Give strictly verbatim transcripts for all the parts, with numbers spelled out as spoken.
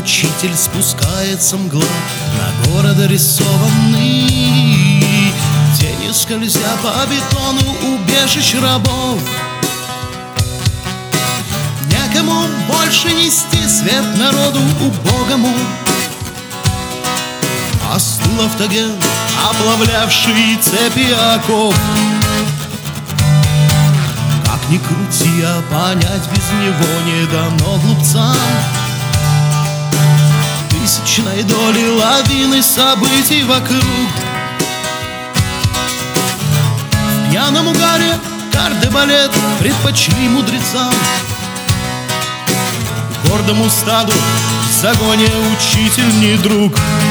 учитель, спускается мгла на город рисованный. Тени, скользя по бетону, убежищ рабов. Некому больше нести свет народу убогому. Остыл автоген, оплавлявший цепи оков. Как ни крути, а понять без него не дано глупцам. Тысячной доли лавины событий вокруг. В пьяном угаре кардебалет предпочли мудрецам. Гордому стаду в загоне учитель не друг.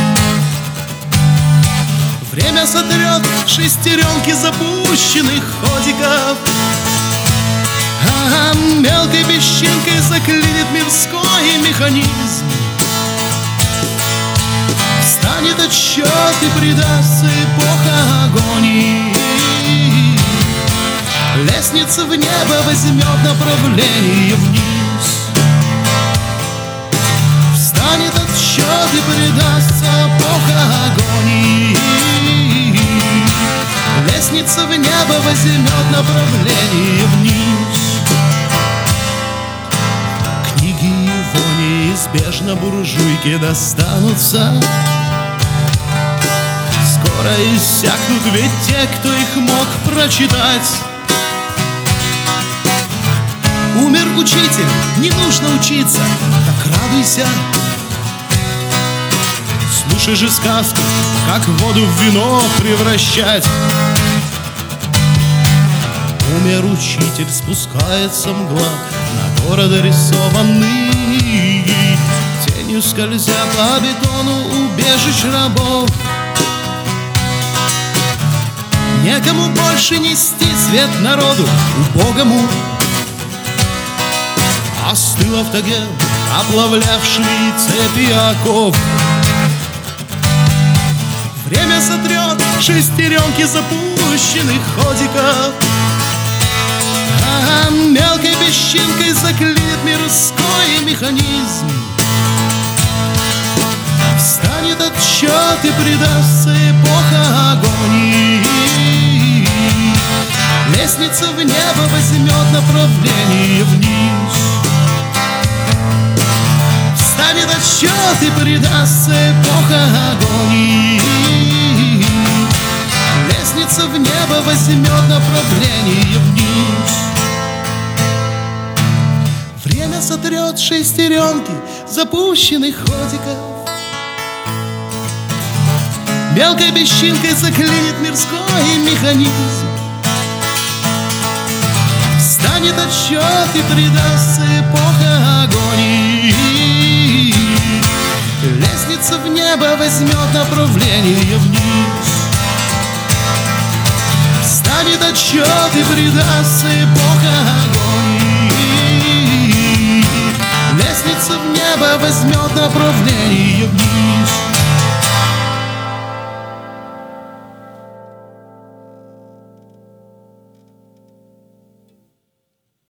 Время сотрет шестеренки запущенных ходиков. А мелкой песчинкой заклинит мирской механизм. Встанет отсчет и предастся эпоха агонии. Лестница в небо возьмет направление вниз. Встанет отсчет и предастся эпоха агонии. Лестница в небо возьмет направление вниз. Книги его неизбежно буржуйке достанутся. Скоро иссякнут ведь те, кто их мог прочитать. Умер учитель, не нужно учиться, так радуйся. Слушай же сказки, как воду в вино превращать. Умер учитель, спускается мгла на город рисованный. Тенью скользя по бетону убежищ рабов. Некому больше нести свет народу убогому. Остыл автоген, оплавлявший цепи оков. Время сотрет шестеренки запущенных ходиков. А мелкой песчинкой заклинит мирской механизм. Встанет отсчет и предастся эпоха агонии. Лестница в небо возьмет направление вниз. Встанет отсчет и предастся эпоха агонии. Лестница в небо возьмет направление вниз. Время сотрет шестеренки запущенных ходиков. Мелкой песчинкой заклинит мирской механизм. Встанет отсчет и предастся эпоха агонии. Лестница в небо возьмет направление вниз. Встанет отсчет и предастся эпоха агонии. Лестница в небо возьмет направление вниз.